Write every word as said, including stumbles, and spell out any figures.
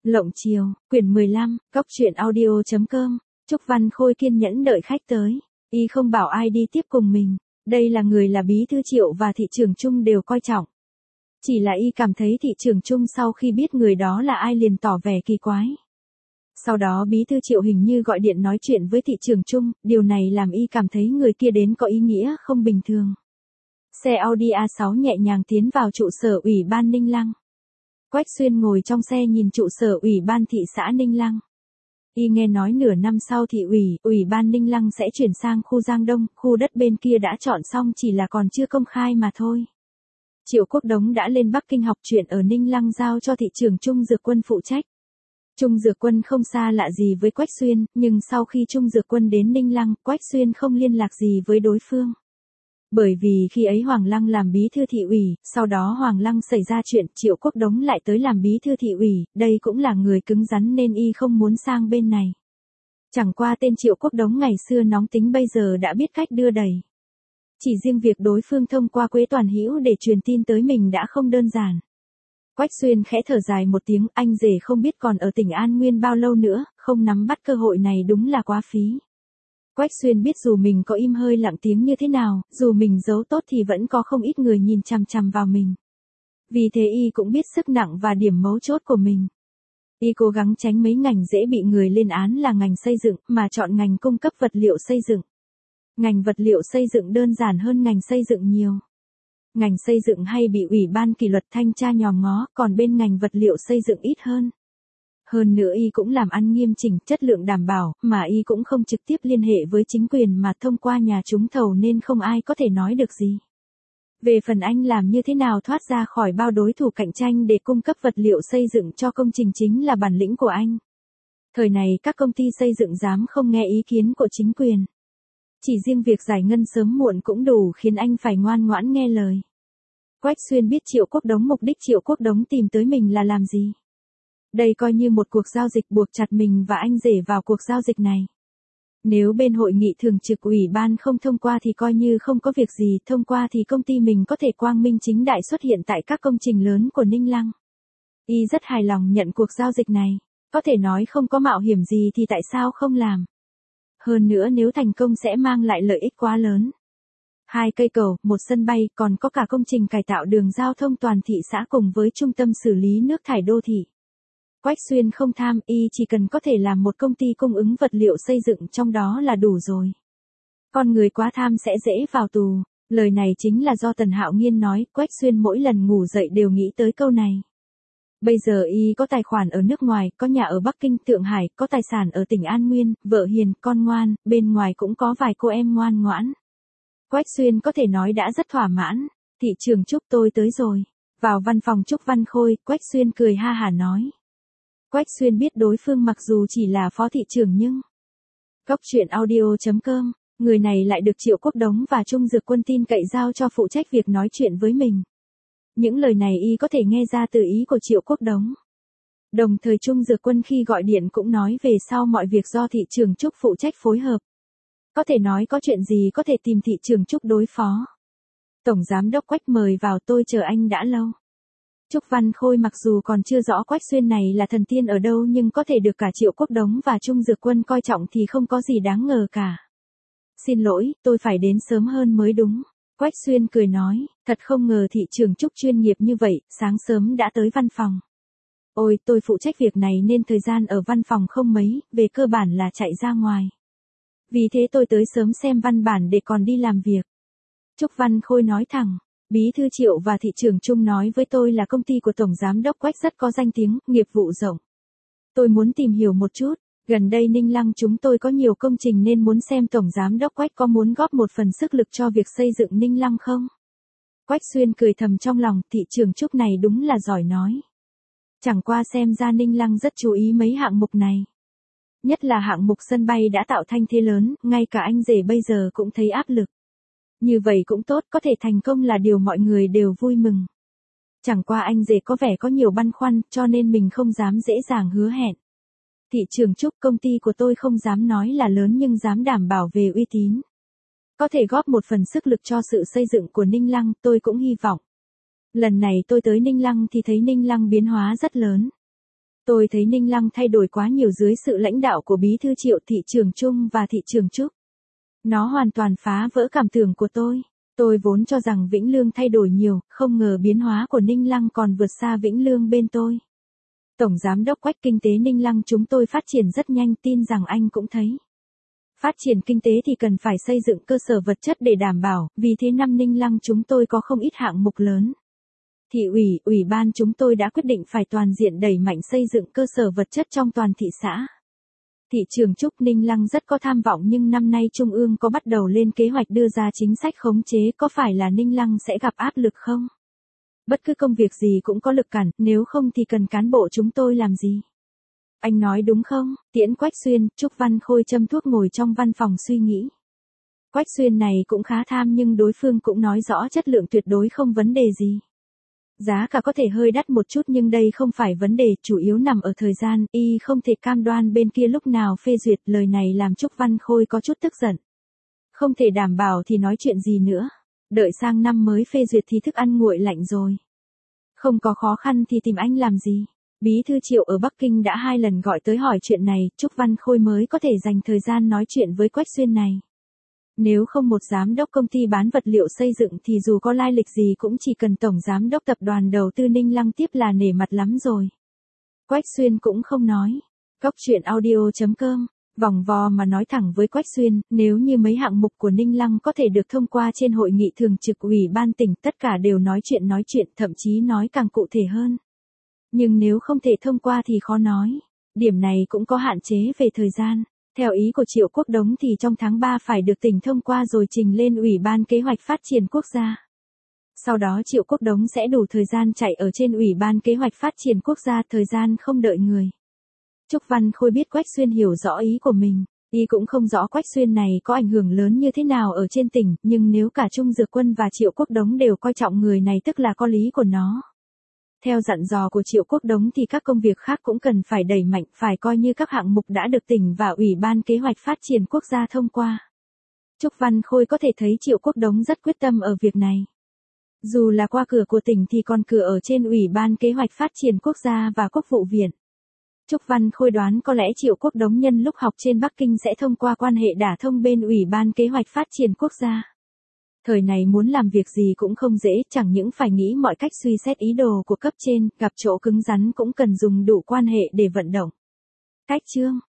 Lộng chiều, quyển mười lăm, cóc truyện audio chấm com. Trúc Văn Khôi kiên nhẫn đợi khách tới. Y không bảo ai đi tiếp cùng mình. Đây là người là bí thư Triệu và thị trưởng Trung đều coi trọng. Chỉ là y cảm thấy thị trưởng Trung sau khi biết người đó là ai liền tỏ vẻ kỳ quái. Sau đó bí thư Triệu hình như gọi điện nói chuyện với thị trưởng Trung, điều này làm y cảm thấy người kia đến có ý nghĩa không bình thường. Xe Audi a sáu nhẹ nhàng tiến vào trụ sở ủy ban Ninh Lăng. Quách Xuyên ngồi trong xe nhìn trụ sở ủy ban thị xã Ninh Lăng. Y nghe nói nửa năm sau thị ủy, ủy ban Ninh Lăng sẽ chuyển sang khu Giang Đông, khu đất bên kia đã chọn xong chỉ là còn chưa công khai mà thôi. Triệu Quốc Đống đã lên Bắc Kinh học chuyện ở Ninh Lăng giao cho thị trưởng Trung Dược Quân phụ trách. Trung Dược Quân không xa lạ gì với Quách Xuyên, nhưng sau khi Trung Dược Quân đến Ninh Lăng, Quách Xuyên không liên lạc gì với đối phương. Bởi vì khi ấy Hoàng Lăng làm bí thư thị ủy, sau đó Hoàng Lăng xảy ra chuyện, Triệu Quốc Đống lại tới làm bí thư thị ủy, đây cũng là người cứng rắn nên y không muốn sang bên này. Chẳng qua tên Triệu Quốc Đống ngày xưa nóng tính bây giờ đã biết cách đưa đẩy. Chỉ riêng việc đối phương thông qua Quế Toàn Hữu để truyền tin tới mình đã không đơn giản. Quách Xuyên khẽ thở dài một tiếng, anh rể không biết còn ở tỉnh An Nguyên bao lâu nữa, không nắm bắt cơ hội này đúng là quá phí. Quách Xuyên biết dù mình có im hơi lặng tiếng như thế nào, dù mình giấu tốt thì vẫn có không ít người nhìn chằm chằm vào mình. Vì thế y cũng biết sức nặng và điểm mấu chốt của mình. Y cố gắng tránh mấy ngành dễ bị người lên án là ngành xây dựng, mà chọn ngành cung cấp vật liệu xây dựng. Ngành vật liệu xây dựng đơn giản hơn ngành xây dựng nhiều. Ngành xây dựng hay bị ủy ban kỷ luật thanh tra nhòm ngó, còn bên ngành vật liệu xây dựng ít hơn. Hơn nữa y cũng làm ăn nghiêm chỉnh, chất lượng đảm bảo, mà y cũng không trực tiếp liên hệ với chính quyền mà thông qua nhà trúng thầu nên không ai có thể nói được gì. Về phần anh làm như thế nào thoát ra khỏi bao đối thủ cạnh tranh để cung cấp vật liệu xây dựng cho công trình chính là bản lĩnh của anh. Thời này các công ty xây dựng dám không nghe ý kiến của chính quyền. Chỉ riêng việc giải ngân sớm muộn cũng đủ khiến anh phải ngoan ngoãn nghe lời. Quách Xuyên biết Triệu Quốc Đống mục đích Triệu Quốc Đống tìm tới mình là làm gì. Đây coi như một cuộc giao dịch buộc chặt mình và anh rể vào cuộc giao dịch này. Nếu bên hội nghị thường trực ủy ban không thông qua thì coi như không có việc gì, thông qua thì công ty mình có thể quang minh chính đại xuất hiện tại các công trình lớn của Ninh Lăng. Y rất hài lòng nhận cuộc giao dịch này, có thể nói không có mạo hiểm gì thì tại sao không làm. Hơn nữa nếu thành công sẽ mang lại lợi ích quá lớn. Hai cây cầu, một sân bay, còn có cả công trình cải tạo đường giao thông toàn thị xã cùng với trung tâm xử lý nước thải đô thị. Quách Xuyên không tham, y chỉ cần có thể làm một công ty cung ứng vật liệu xây dựng trong đó là đủ rồi. Con người quá tham sẽ dễ vào tù. Lời này chính là do Tần Hạo Nghiên nói, Quách Xuyên mỗi lần ngủ dậy đều nghĩ tới câu này. Bây giờ y có tài khoản ở nước ngoài, có nhà ở Bắc Kinh, Thượng Hải, có tài sản ở tỉnh An Nguyên, vợ hiền, con ngoan, bên ngoài cũng có vài cô em ngoan ngoãn. Quách Xuyên có thể nói đã rất thỏa mãn. Thị trưởng Trúc tôi tới rồi. Vào văn phòng Trúc Văn Khôi, Quách Xuyên cười ha hả nói. Quách Xuyên biết đối phương mặc dù chỉ là phó thị trưởng nhưng... Cóc truyện audio chấm com, người này lại được Triệu Quốc Đống và Trung Dược Quân tin cậy giao cho phụ trách việc nói chuyện với mình. Những lời này y có thể nghe ra từ ý của Triệu Quốc Đống. Đồng thời Trung Dược Quân khi gọi điện cũng nói về sau mọi việc do thị trưởng Trúc phụ trách phối hợp. Có thể nói có chuyện gì có thể tìm thị trưởng Trúc đối phó. Tổng giám đốc Quách mời vào, tôi chờ anh đã lâu. Trúc Văn Khôi mặc dù còn chưa rõ Quách Xuyên này là thần tiên ở đâu nhưng có thể được cả Triệu Quốc Đống và Trung Dược Quân coi trọng thì không có gì đáng ngờ cả. Xin lỗi, tôi phải đến sớm hơn mới đúng. Quách Xuyên cười nói, thật không ngờ thị trưởng Trúc chuyên nghiệp như vậy, sáng sớm đã tới văn phòng. Ôi, tôi phụ trách việc này nên thời gian ở văn phòng không mấy, về cơ bản là chạy ra ngoài. Vì thế tôi tới sớm xem văn bản để còn đi làm việc. Trúc Văn Khôi nói thẳng. Bí thư Triệu và thị trưởng Trung nói với tôi là công ty của Tổng Giám đốc Quách rất có danh tiếng, nghiệp vụ rộng. Tôi muốn tìm hiểu một chút, gần đây Ninh Lăng chúng tôi có nhiều công trình nên muốn xem Tổng Giám đốc Quách có muốn góp một phần sức lực cho việc xây dựng Ninh Lăng không? Quách Xuyên cười thầm trong lòng, thị trưởng Trúc này đúng là giỏi nói. Chẳng qua xem ra Ninh Lăng rất chú ý mấy hạng mục này. Nhất là hạng mục sân bay đã tạo thanh thế lớn, ngay cả anh rể bây giờ cũng thấy áp lực. Như vậy cũng tốt, có thể thành công là điều mọi người đều vui mừng. Chẳng qua anh rể có vẻ có nhiều băn khoăn, cho nên mình không dám dễ dàng hứa hẹn. Thị trưởng Trúc, công ty của tôi không dám nói là lớn nhưng dám đảm bảo về uy tín. Có thể góp một phần sức lực cho sự xây dựng của Ninh Lăng, tôi cũng hy vọng. Lần này tôi tới Ninh Lăng thì thấy Ninh Lăng biến hóa rất lớn. Tôi thấy Ninh Lăng thay đổi quá nhiều dưới sự lãnh đạo của Bí thư Triệu, thị trưởng Trung và thị trưởng Trúc. Nó hoàn toàn phá vỡ cảm tưởng của tôi. Tôi vốn cho rằng Vĩnh Lương thay đổi nhiều, không ngờ biến hóa của Ninh Lăng còn vượt xa Vĩnh Lương bên tôi. Tổng Giám đốc Quách Kinh tế Ninh Lăng chúng tôi phát triển rất nhanh, tin rằng anh cũng thấy. Phát triển kinh tế thì cần phải xây dựng cơ sở vật chất để đảm bảo, vì thế năm Ninh Lăng chúng tôi có không ít hạng mục lớn. Thị ủy, ủy ban chúng tôi đã quyết định phải toàn diện đẩy mạnh xây dựng cơ sở vật chất trong toàn thị xã. Thị trường Trúc Ninh Lăng rất có tham vọng nhưng năm nay Trung ương có bắt đầu lên kế hoạch đưa ra chính sách khống chế, có phải là Ninh Lăng sẽ gặp áp lực không? Bất cứ công việc gì cũng có lực cản, nếu không thì cần cán bộ chúng tôi làm gì? Anh nói đúng không? Tiễn Quách Xuyên, Trúc Văn Khôi châm thuốc ngồi trong văn phòng suy nghĩ. Quách Xuyên này cũng khá tham nhưng đối phương cũng nói rõ chất lượng tuyệt đối không vấn đề gì. Giá cả có thể hơi đắt một chút nhưng đây không phải vấn đề, chủ yếu nằm ở thời gian, y không thể cam đoan bên kia lúc nào phê duyệt, lời này làm Trúc Văn Khôi có chút tức giận. Không thể đảm bảo thì nói chuyện gì nữa, đợi sang năm mới phê duyệt thì thức ăn nguội lạnh rồi. Không có khó khăn thì tìm anh làm gì? Bí thư Triệu ở Bắc Kinh đã hai lần gọi tới hỏi chuyện này, Trúc Văn Khôi mới có thể dành thời gian nói chuyện với Quách Xuyên này. Nếu không một giám đốc công ty bán vật liệu xây dựng thì dù có lai lịch gì cũng chỉ cần tổng giám đốc tập đoàn đầu tư Ninh Lăng tiếp là nể mặt lắm rồi. Quách Xuyên cũng không nói. Cóc truyện audio chấm com, vòng vo mà nói thẳng với Quách Xuyên, nếu như mấy hạng mục của Ninh Lăng có thể được thông qua trên hội nghị thường trực ủy ban tỉnh, tất cả đều nói chuyện nói chuyện, thậm chí nói càng cụ thể hơn. Nhưng nếu không thể thông qua thì khó nói. Điểm này cũng có hạn chế về thời gian. Theo ý của Triệu Quốc Đống thì trong tháng ba phải được tỉnh thông qua rồi trình lên Ủy ban Kế hoạch Phát triển Quốc gia. Sau đó Triệu Quốc Đống sẽ đủ thời gian chạy ở trên Ủy ban Kế hoạch Phát triển Quốc gia, thời gian không đợi người. Trúc Văn Khôi biết Quách Xuyên hiểu rõ ý của mình. Y cũng không rõ Quách Xuyên này có ảnh hưởng lớn như thế nào ở trên tỉnh, nhưng nếu cả Trung Dược Quân và Triệu Quốc Đống đều coi trọng người này tức là có lý của nó. Theo dặn dò của Triệu Quốc Đống thì các công việc khác cũng cần phải đẩy mạnh, phải coi như các hạng mục đã được tỉnh và Ủy ban Kế hoạch Phát triển Quốc gia thông qua. Trúc Văn Khôi có thể thấy Triệu Quốc Đống rất quyết tâm ở việc này. Dù là qua cửa của tỉnh thì còn cửa ở trên Ủy ban Kế hoạch Phát triển Quốc gia và Quốc vụ viện. Trúc Văn Khôi đoán có lẽ Triệu Quốc Đống nhân lúc học trên Bắc Kinh sẽ thông qua quan hệ đả thông bên Ủy ban Kế hoạch Phát triển Quốc gia. Thời này muốn làm việc gì cũng không dễ, chẳng những phải nghĩ mọi cách suy xét ý đồ của cấp trên, gặp chỗ cứng rắn cũng cần dùng đủ quan hệ để vận động. Cách chương